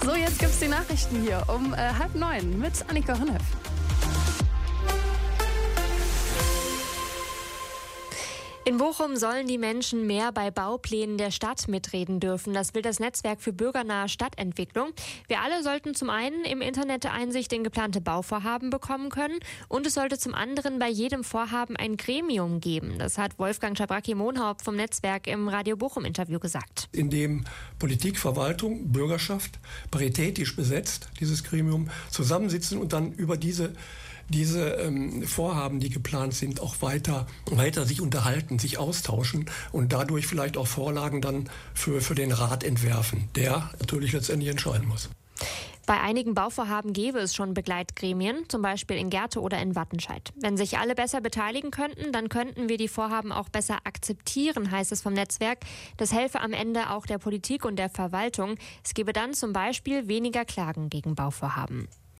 So, jetzt gibt's die Nachrichten hier um 8:30 mit Annika Honnef. In Bochum sollen die Menschen mehr bei Bauplänen der Stadt mitreden dürfen. Das will das Netzwerk für bürgernahe Stadtentwicklung. Wir alle sollten zum einen im Internet Einsicht in geplante Bauvorhaben bekommen können und es sollte zum anderen bei jedem Vorhaben ein Gremium geben. Das hat Wolfgang Schabracki-Mohnhaupt vom Netzwerk im Radio Bochum-Interview gesagt. In dem Politik, Verwaltung, Bürgerschaft paritätisch besetzt, dieses Gremium, zusammensitzen und dann über diese Vorhaben, die geplant sind, auch weiter sich unterhalten, sich austauschen und dadurch vielleicht auch Vorlagen dann für den Rat entwerfen, der natürlich letztendlich entscheiden muss. Bei einigen Bauvorhaben gäbe es schon Begleitgremien, zum Beispiel in Gerte oder in Wattenscheid. Wenn sich alle besser beteiligen könnten, dann könnten wir die Vorhaben auch besser akzeptieren, heißt es vom Netzwerk. Das helfe am Ende auch der Politik und der Verwaltung. Es gebe dann zum Beispiel weniger Klagen gegen Bauvorhaben.